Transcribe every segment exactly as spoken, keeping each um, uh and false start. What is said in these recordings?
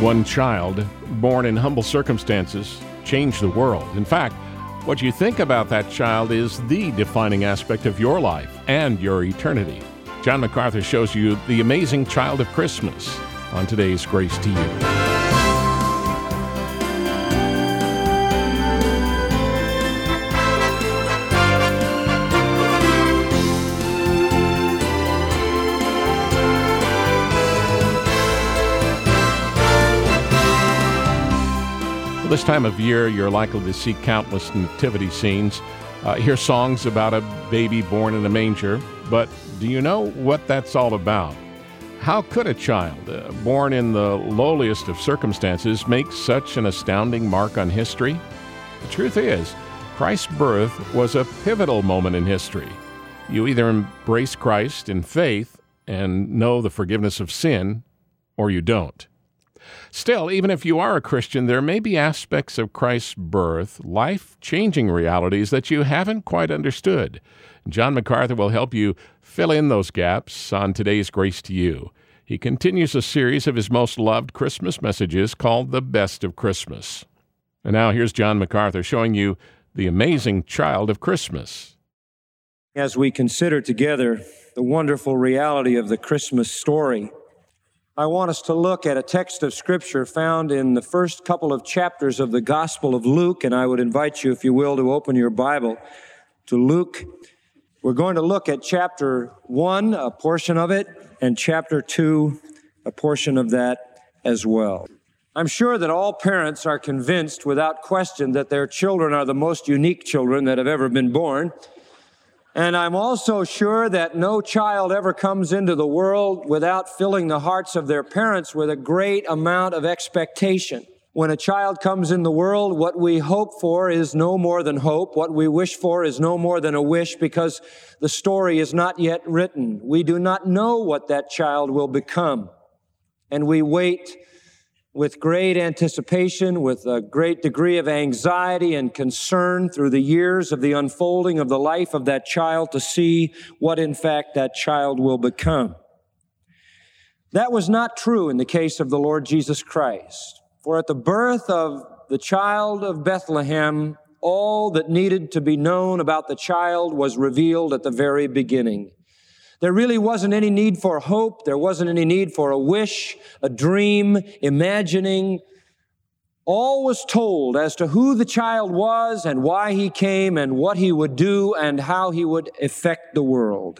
One child, born in humble circumstances, changed the world. In fact, what you think about that child is the defining aspect of your life and your eternity. John MacArthur shows you the amazing child of Christmas on today's Grace to You. This time of year, you're likely to see countless nativity scenes, uh, hear songs about a baby born in a manger. But do you know what that's all about? How could a child uh, born in the lowliest of circumstances make such an astounding mark on history? The truth is, Christ's birth was a pivotal moment in history. You either embrace Christ in faith and know the forgiveness of sin, or you don't. Still, even if you are a Christian, there may be aspects of Christ's birth, life-changing realities that you haven't quite understood. John MacArthur will help you fill in those gaps on today's Grace to You. He continues a series of his most loved Christmas messages called The Best of Christmas. And now here's John MacArthur showing you the amazing child of Christmas. As we consider together the wonderful reality of the Christmas story, I want us to look at a text of Scripture found in the first couple of chapters of the Gospel of Luke, and I would invite you, if you will, to open your Bible to Luke. We're going to look at chapter one, a portion of it, and chapter two, a portion of that as well. I'm sure that all parents are convinced without question that their children are the most unique children that have ever been born. And I'm also sure that no child ever comes into the world without filling the hearts of their parents with a great amount of expectation. When a child comes in the world, what we hope for is no more than hope. What we wish for is no more than a wish, because the story is not yet written. We do not know what that child will become. And we wait with great anticipation, with a great degree of anxiety and concern through the years of the unfolding of the life of that child to see what, in fact, that child will become. That was not true in the case of the Lord Jesus Christ. For at the birth of the child of Bethlehem, all that needed to be known about the child was revealed at the very beginning. There really wasn't any need for hope. There wasn't any need for a wish, a dream, imagining. All was told as to who the child was and why he came and what he would do and how he would affect the world.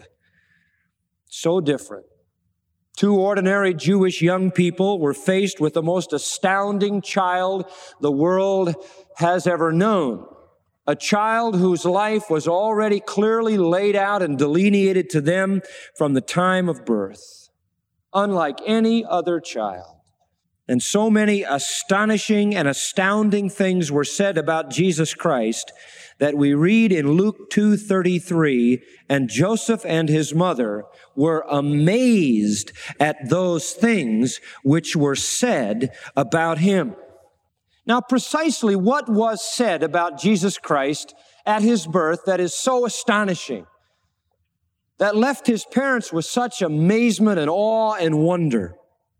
So different. Two ordinary Jewish young people were faced with the most astounding child the world has ever known. A child whose life was already clearly laid out and delineated to them from the time of birth, unlike any other child. And so many astonishing and astounding things were said about Jesus Christ that we read in Luke two thirty-three, and Joseph and his mother were amazed at those things which were said about him. Now, precisely what was said about Jesus Christ at his birth that is so astonishing, that left his parents with such amazement and awe and wonder?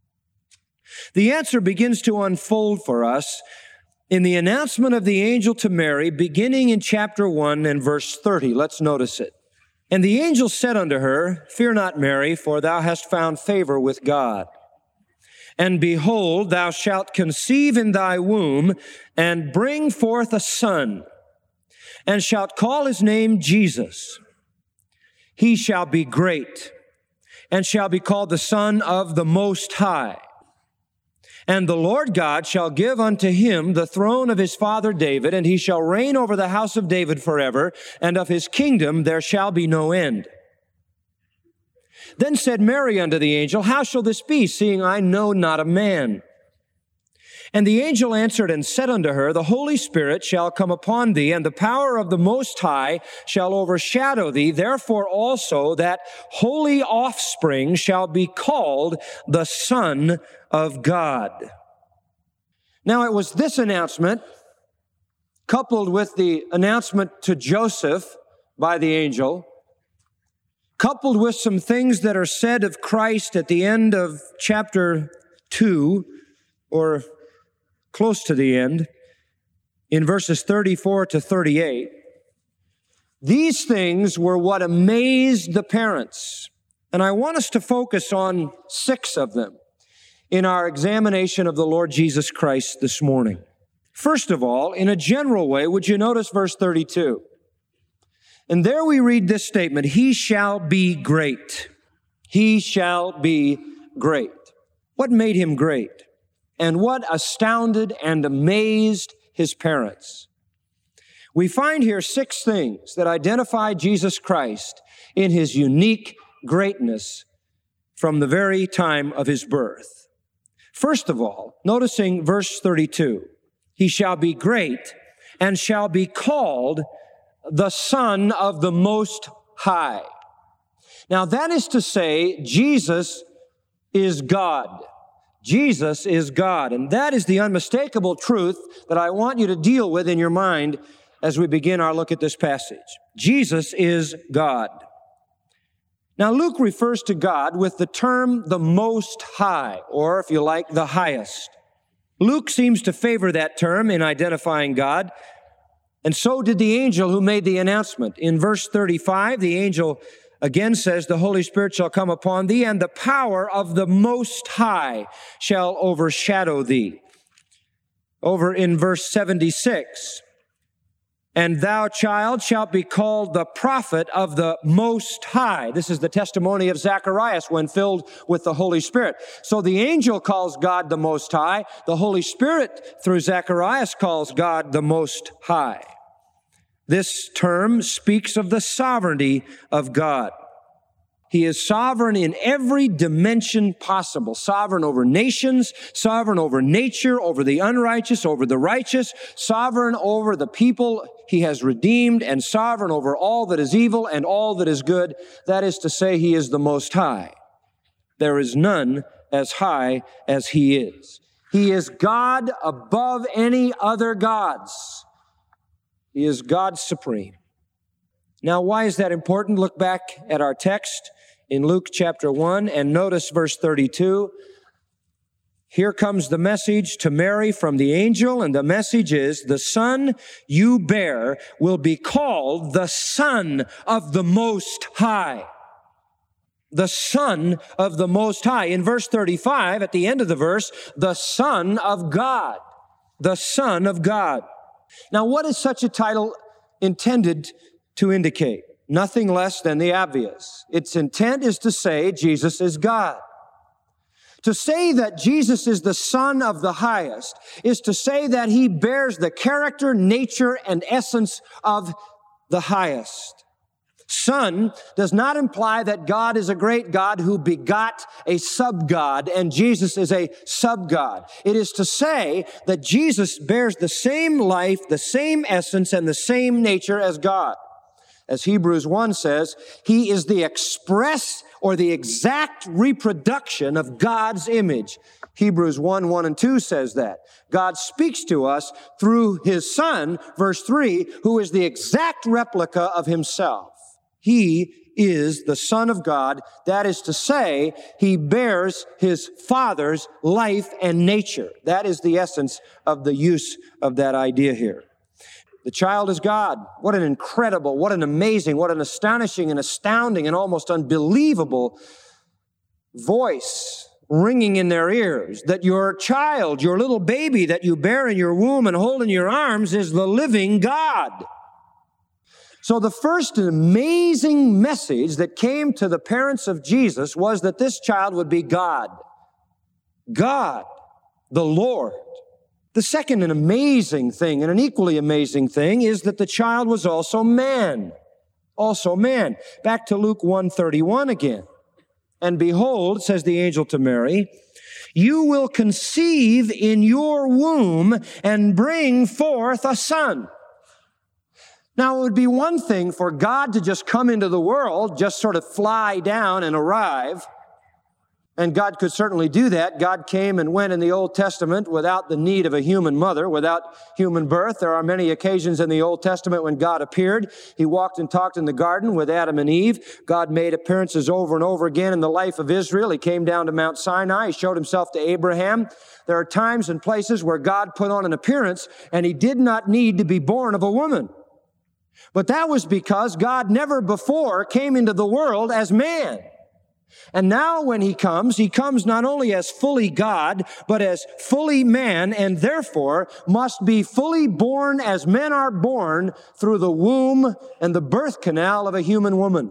The answer begins to unfold for us in the announcement of the angel to Mary, beginning in chapter one and verse thirty. Let's notice it. And the angel said unto her, Fear not, Mary, for thou hast found favor with God. And behold, thou shalt conceive in thy womb, and bring forth a son, and shalt call his name Jesus. He shall be great, and shall be called the Son of the Most High. And the Lord God shall give unto him the throne of his father David, and he shall reign over the house of David forever, and of his kingdom there shall be no end. Then said Mary unto the angel, How shall this be, seeing I know not a man? And the angel answered and said unto her, The Holy Spirit shall come upon thee, and the power of the Most High shall overshadow thee. Therefore also that holy offspring shall be called the Son of God. Now it was this announcement, coupled with the announcement to Joseph by the angel, coupled with some things that are said of Christ at the end of chapter two, or close to the end, in verses thirty-four to thirty-eight, these things were what amazed the parents. And I want us to focus on six of them in our examination of the Lord Jesus Christ this morning. First of all, in a general way, would you notice verse thirty-two? And there we read this statement, he shall be great. He shall be great. What made him great? And what astounded and amazed his parents? We find here six things that identify Jesus Christ in his unique greatness from the very time of his birth. First of all, noticing verse thirty-two, he shall be great and shall be called the Son of the Most High. Now that is to say, Jesus is God. Jesus is God. And that is the unmistakable truth that I want you to deal with in your mind as we begin our look at this passage. Jesus is God. Now Luke refers to God with the term the Most High, or if you like, the highest. Luke seems to favor that term in identifying God, and so did the angel who made the announcement. In verse thirty-five, the angel again says, the Holy Spirit shall come upon thee, and the power of the Most High shall overshadow thee. Over in verse seventy-six, and thou, child, shalt be called the prophet of the Most High. This is the testimony of Zacharias when filled with the Holy Spirit. So the angel calls God the Most High. The Holy Spirit, through Zacharias, calls God the Most High. This term speaks of the sovereignty of God. He is sovereign in every dimension possible. Sovereign over nations, sovereign over nature, over the unrighteous, over the righteous, sovereign over the people he has redeemed, and sovereign over all that is evil and all that is good. That is to say, he is the Most High. There is none as high as he is. He is God above any other gods. He is God supreme. Now, why is that important? Look back at our text in Luke chapter one and notice verse thirty-two. Here comes the message to Mary from the angel, and the message is, the son you bear will be called the Son of the Most High. The Son of the Most High. In verse thirty-five, at the end of the verse, the Son of God. The Son of God. Now, what is such a title intended to indicate? Nothing less than the obvious. Its intent is to say Jesus is God. To say that Jesus is the Son of the highest is to say that he bears the character, nature, and essence of the highest. Son does not imply that God is a great God who begot a sub-God and Jesus is a sub-God. It is to say that Jesus bears the same life, the same essence, and the same nature as God. As Hebrews one says, he is the express or the exact reproduction of God's image. Hebrews one, one and two says that. God speaks to us through his Son, verse three, who is the exact replica of himself. He is the Son of God. That is to say, he bears his Father's life and nature. That is the essence of the use of that idea here. The child is God. What an incredible, what an amazing, what an astonishing and astounding and almost unbelievable voice ringing in their ears, that your child, your little baby that you bear in your womb and hold in your arms is the living God. So the first amazing message that came to the parents of Jesus was that this child would be God. God, the Lord. The second and amazing thing, and an equally amazing thing, is that the child was also man. Also man. Back to Luke one thirty-one again. And behold, says the angel to Mary, you will conceive in your womb and bring forth a son. Now, it would be one thing for God to just come into the world, just sort of fly down and arrive. And God could certainly do that. God came and went in the Old Testament without the need of a human mother, without human birth. There are many occasions in the Old Testament when God appeared. He walked and talked in the garden with Adam and Eve. God made appearances over and over again in the life of Israel. He came down to Mount Sinai. He showed himself to Abraham. There are times and places where God put on an appearance, and he did not need to be born of a woman. But that was because God never before came into the world as man. And now when he comes, he comes not only as fully God, but as fully man, and therefore must be fully born as men are born through the womb and the birth canal of a human woman.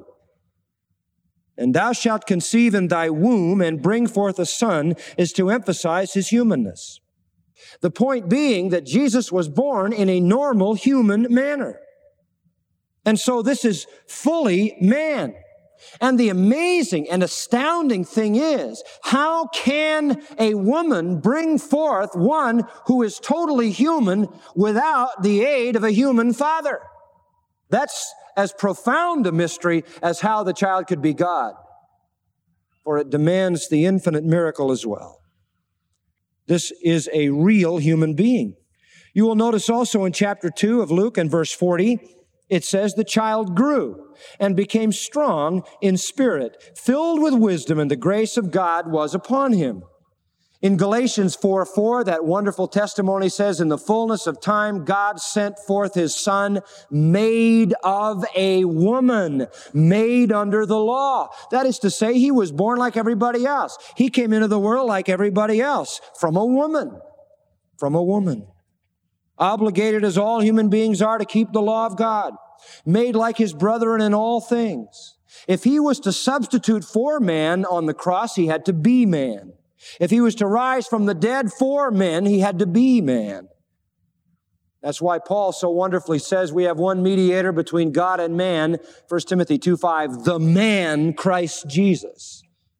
And thou shalt conceive in thy womb and bring forth a son is to emphasize his humanness. The point being that Jesus was born in a normal human manner. And so this is fully man. And the amazing and astounding thing is, how can a woman bring forth one who is totally human without the aid of a human father? That's as profound a mystery as how the child could be God, for it demands the infinite miracle as well. This is a real human being. You will notice also in chapter two of Luke and verse forty, it says the child grew and became strong in spirit, filled with wisdom, and the grace of God was upon him. In Galatians four four, that wonderful testimony says, in the fullness of time, God sent forth his son, made of a woman, made under the law. That is to say, he was born like everybody else. He came into the world like everybody else, from a woman, from a woman. Obligated as all human beings are to keep the law of God, made like his brethren in all things. If he was to substitute for man on the cross, he had to be man. If he was to rise from the dead for men, he had to be man. That's why Paul so wonderfully says we have one mediator between God and man, First Timothy two five, the man Christ Jesus.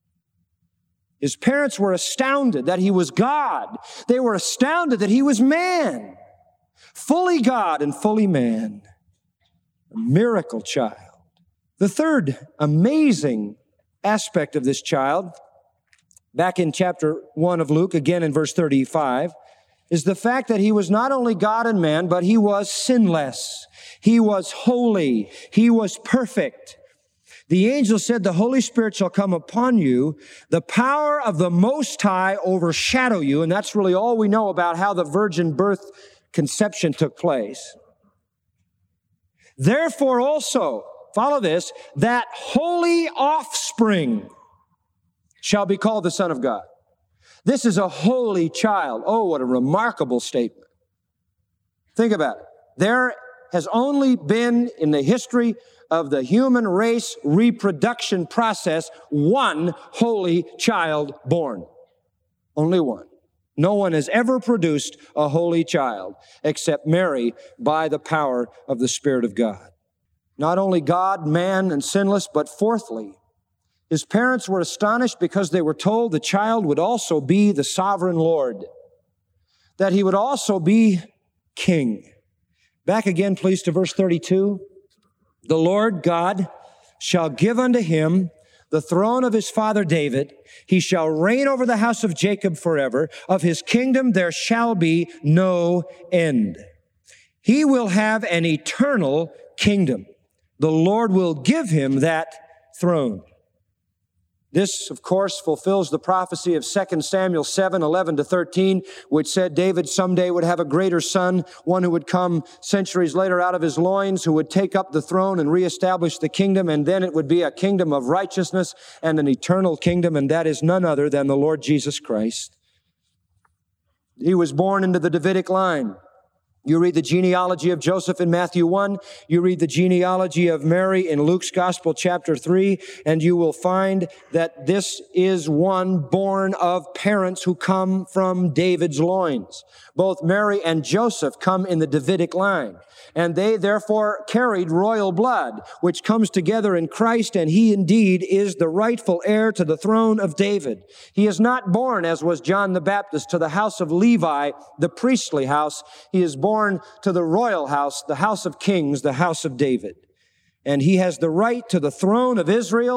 His parents were astounded that he was God. They were astounded that he was man. Fully God and fully man. A miracle child. The third amazing aspect of this child, back in chapter one of Luke, again in verse thirty-five, is the fact that he was not only God and man, but he was sinless. He was holy. He was perfect. The angel said, the Holy Spirit shall come upon you. The power of the Most High overshadow you. And that's really all we know about how the virgin birth conception took place. Therefore also, follow this, that holy offspring shall be called the Son of God. This is a holy child. Oh, what a remarkable statement. Think about it. There has only been in the history of the human race reproduction process one holy child born. Only one. No one has ever produced a holy child except Mary by the power of the Spirit of God. Not only God, man, and sinless, but fourthly, his parents were astonished because they were told the child would also be the sovereign Lord, that he would also be king. Back again, please, to verse thirty-two. The Lord God shall give unto him the throne of his father David. He shall reign over the house of Jacob forever. Of his kingdom there shall be no end. He will have an eternal kingdom. The Lord will give him that throne. This, of course, fulfills the prophecy of Second Samuel seven, eleven to thirteen, which said David someday would have a greater son, one who would come centuries later out of his loins, who would take up the throne and reestablish the kingdom, and then it would be a kingdom of righteousness and an eternal kingdom, and that is none other than the Lord Jesus Christ. He was born into the Davidic line. You read the genealogy of Joseph in Matthew one, you read the genealogy of Mary in Luke's Gospel chapter three, and you will find that this is one born of parents who come from David's loins. Both Mary and Joseph come in the Davidic line, and they therefore carried royal blood, which comes together in Christ, and he indeed is the rightful heir to the throne of David. He is not born, as was John the Baptist, to the house of Levi, the priestly house. He is born to the royal house, the house of kings, the house of David. And he has the right to the throne of Israel,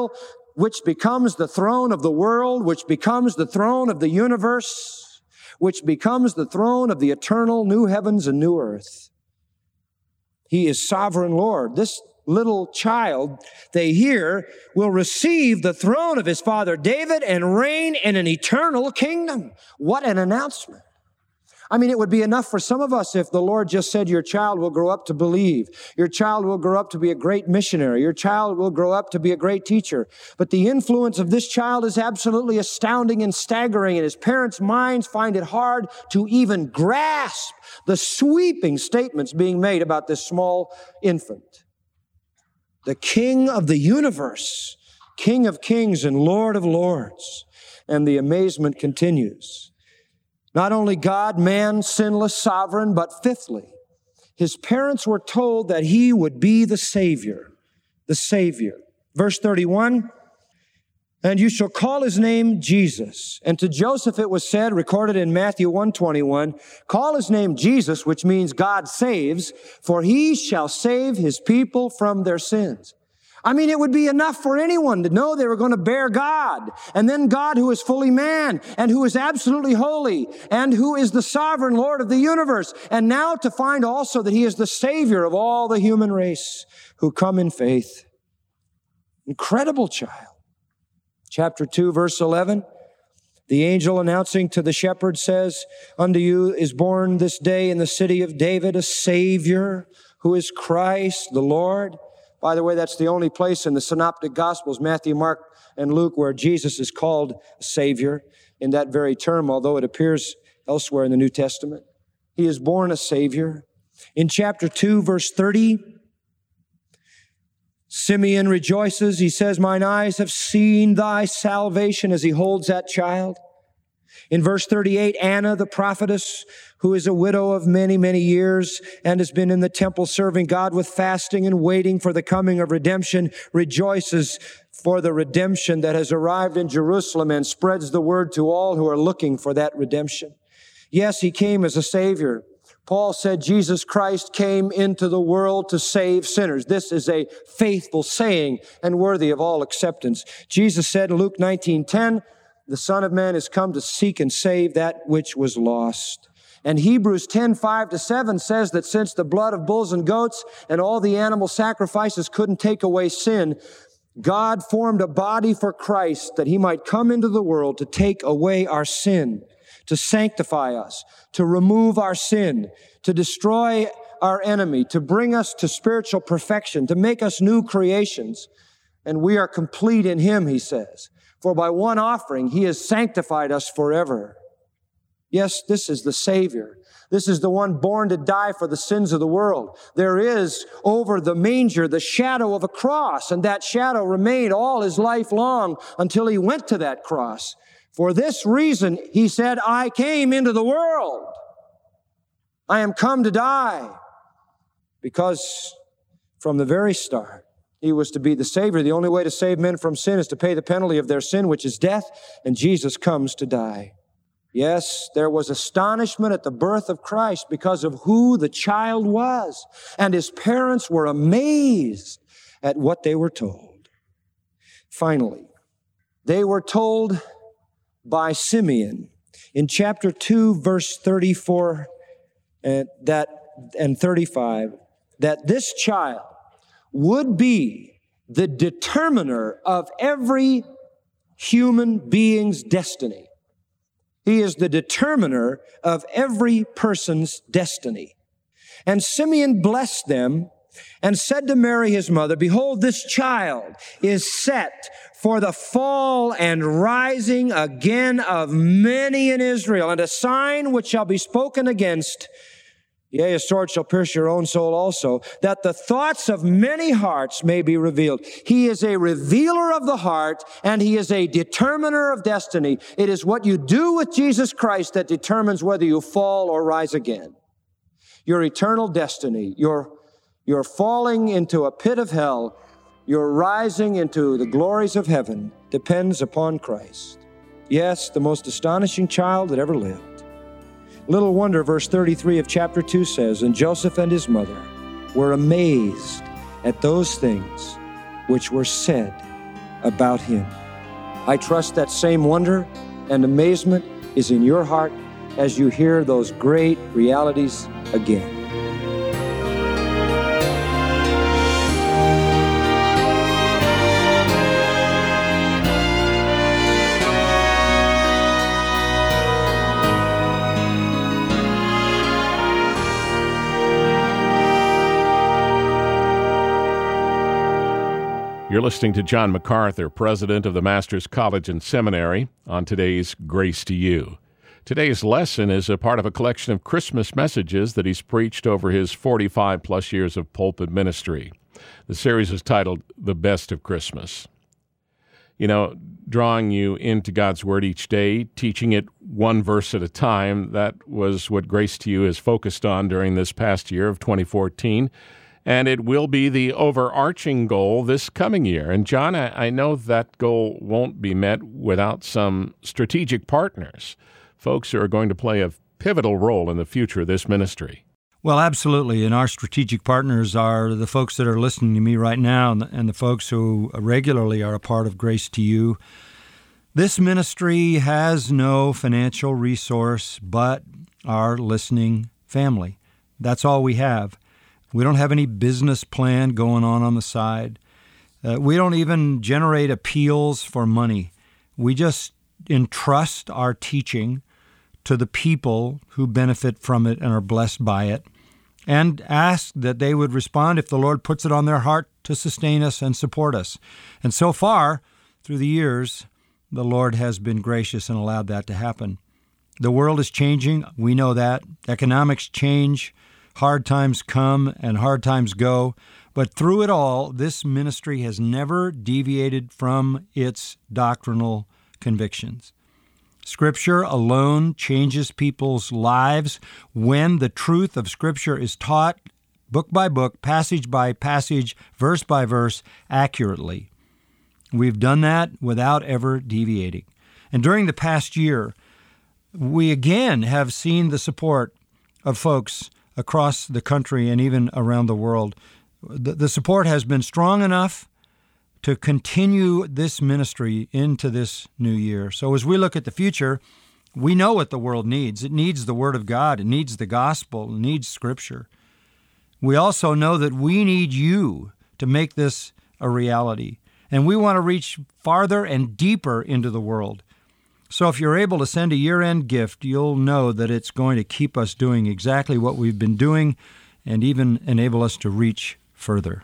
which becomes the throne of the world, which becomes the throne of the universe, which becomes the throne of the eternal new heavens and new earth. He is sovereign Lord. This little child, they hear, will receive the throne of his father David and reign in an eternal kingdom. What an announcement. I mean, it would be enough for some of us if the Lord just said, your child will grow up to believe. Your child will grow up to be a great missionary. Your child will grow up to be a great teacher. But the influence of this child is absolutely astounding and staggering, and his parents' minds find it hard to even grasp the sweeping statements being made about this small infant. The King of the universe, King of kings and Lord of lords. And the amazement continues. Not only God, man, sinless, sovereign, but fifthly, his parents were told that he would be the Savior, the Savior. Verse thirty-one, and you shall call his name Jesus. And to Joseph it was said, recorded in Matthew one twenty-one, call his name Jesus, which means God saves, for he shall save his people from their sins. I mean, it would be enough for anyone to know they were going to bear God, and then God who is fully man, and who is absolutely holy, and who is the sovereign Lord of the universe, and now to find also that he is the Savior of all the human race who come in faith. Incredible child. Chapter two, verse eleven, the angel announcing to the shepherd says, unto you is born this day in the city of David a Savior, who is Christ the Lord. By the way, that's the only place in the synoptic gospels, Matthew, Mark, and Luke, where Jesus is called Savior in that very term, although it appears elsewhere in the New Testament. He is born a Savior. In chapter two, verse thirty, Simeon rejoices. He says, mine eyes have seen thy salvation, as he holds that child. In verse thirty-eight, Anna, the prophetess, who is a widow of many, many years and has been in the temple serving God with fasting and waiting for the coming of redemption, rejoices for the redemption that has arrived in Jerusalem and spreads the word to all who are looking for that redemption. Yes, he came as a Savior. Paul said Jesus Christ came into the world to save sinners. This is a faithful saying and worthy of all acceptance. Jesus said in Luke nineteen ten, the Son of Man has come to seek and save that which was lost. And Hebrews ten, five to seven says that since the blood of bulls and goats and all the animal sacrifices couldn't take away sin, God formed a body for Christ that he might come into the world to take away our sin, to sanctify us, to remove our sin, to destroy our enemy, to bring us to spiritual perfection, to make us new creations. And we are complete in him, he says. For by one offering, he has sanctified us forever. Yes, this is the Savior. This is the one born to die for the sins of the world. There is over the manger the shadow of a cross, and that shadow remained all his life long until he went to that cross. For this reason, he said, I came into the world. I am come to die. Because from the very start, he was to be the Savior. The only way to save men from sin is to pay the penalty of their sin, which is death, and Jesus comes to die. Yes, there was astonishment at the birth of Christ because of who the child was, and his parents were amazed at what they were told. Finally, they were told by Simeon in chapter two, verse thirty-four and, that, and thirty-five, that this child would be the determiner of every human being's destiny. He is the determiner of every person's destiny. And Simeon blessed them and said to Mary, his mother, behold, this child is set for the fall and rising again of many in Israel, and a sign which shall be spoken against, yea, a sword shall pierce your own soul also, that the thoughts of many hearts may be revealed. He is a revealer of the heart, and he is a determiner of destiny. It is what you do with Jesus Christ that determines whether you fall or rise again. Your eternal destiny, your, your falling into a pit of hell, your rising into the glories of heaven depends upon Christ. Yes, the most astonishing child that ever lived. Little wonder, verse thirty-three of chapter two says, and Joseph and his mother were amazed at those things which were said about Him. I trust that same wonder and amazement is in your heart as you hear those great realities again. You're listening to John MacArthur, president of the Masters College and Seminary, on today's Grace to You. Today's lesson is a part of a collection of Christmas messages that he's preached over his forty-five plus years of pulpit ministry. The series is titled The Best of Christmas. You know, drawing you into God's Word each day, teaching it one verse at a time, that was what Grace to You is focused on during this past year of twenty fourteen. And it will be the overarching goal this coming year. And John, I, I know that goal won't be met without some strategic partners, folks who are going to play a pivotal role in the future of this ministry. Well, absolutely. And our strategic partners are the folks that are listening to me right now and the, and the folks who regularly are a part of Grace to You. This ministry has no financial resource but our listening family. That's all we have. We don't have any business plan going on on the side. Uh, we don't even generate appeals for money. We just entrust our teaching to the people who benefit from it and are blessed by it, and ask that they would respond if the Lord puts it on their heart to sustain us and support us. And so far, through the years, the Lord has been gracious and allowed that to happen. The world is changing. We know that. Economics change. Hard times come and hard times go, but through it all, this ministry has never deviated from its doctrinal convictions. Scripture alone changes people's lives when the truth of Scripture is taught book by book, passage by passage, verse by verse, accurately. We've done that without ever deviating. And during the past year, we again have seen the support of folks across the country and even around the world. The, the support has been strong enough to continue this ministry into this new year. So as we look at the future, we know what the world needs. It needs the Word of God. It needs the gospel. It needs Scripture. We also know that we need you to make this a reality. And we want to reach farther and deeper into the world. So if you're able to send a year-end gift, you'll know that it's going to keep us doing exactly what we've been doing and even enable us to reach further.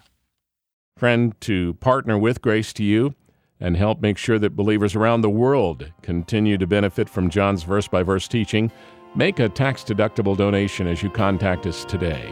Friend, to partner with Grace to You and help make sure that believers around the world continue to benefit from John's verse-by-verse teaching, make a tax-deductible donation as you contact us today.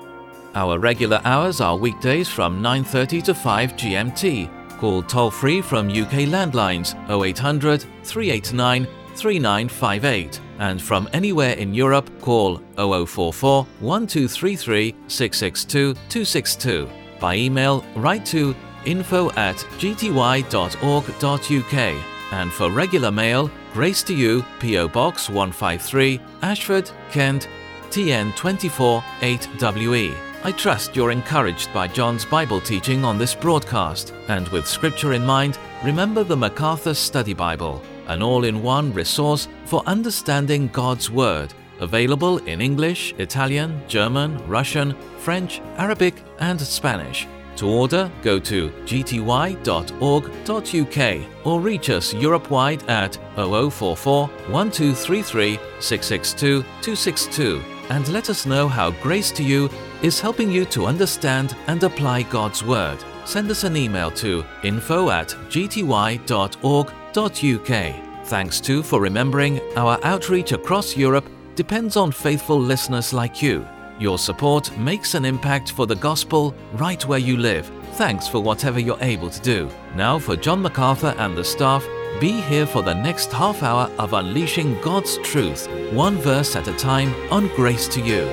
Our regular hours are weekdays from nine thirty to five G M T. Call toll-free from U K landlines oh eight hundred, three eight nine, three nine five eight. And from anywhere in Europe, call oh oh four four, one two three three, six six two, two six two. By email, write to info at g t y dot org dot u k. And for regular mail, Grace to You, P O Box one five three, Ashford, Kent, T N two four eight W E. I trust you're encouraged by John's Bible teaching on this broadcast, and with Scripture in mind, remember the MacArthur Study Bible, an all-in-one resource for understanding God's Word, available in English, Italian, German, Russian, French, Arabic, and Spanish. To order, go to g t y dot org dot u k or reach us Europe-wide at oh oh four four, one two three three, six six two, two six two. And let us know how Grace to You is helping you to understand and apply God's Word. Send us an email to info at g t y dot org dot u k. Thanks too for remembering our outreach across Europe depends on faithful listeners like you. Your support makes an impact for the gospel right where you live. Thanks for whatever you're able to do. Now for John MacArthur and the staff, be here for the next half hour of unleashing God's truth, one verse at a time on Grace to You.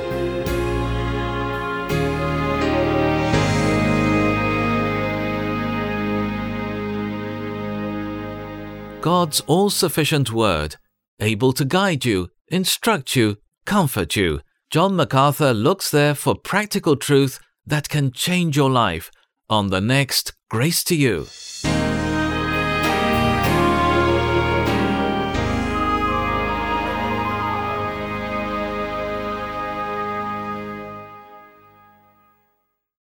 God's all-sufficient Word, able to guide you, instruct you, comfort you. John MacArthur looks there for practical truth that can change your life on the next Grace to You.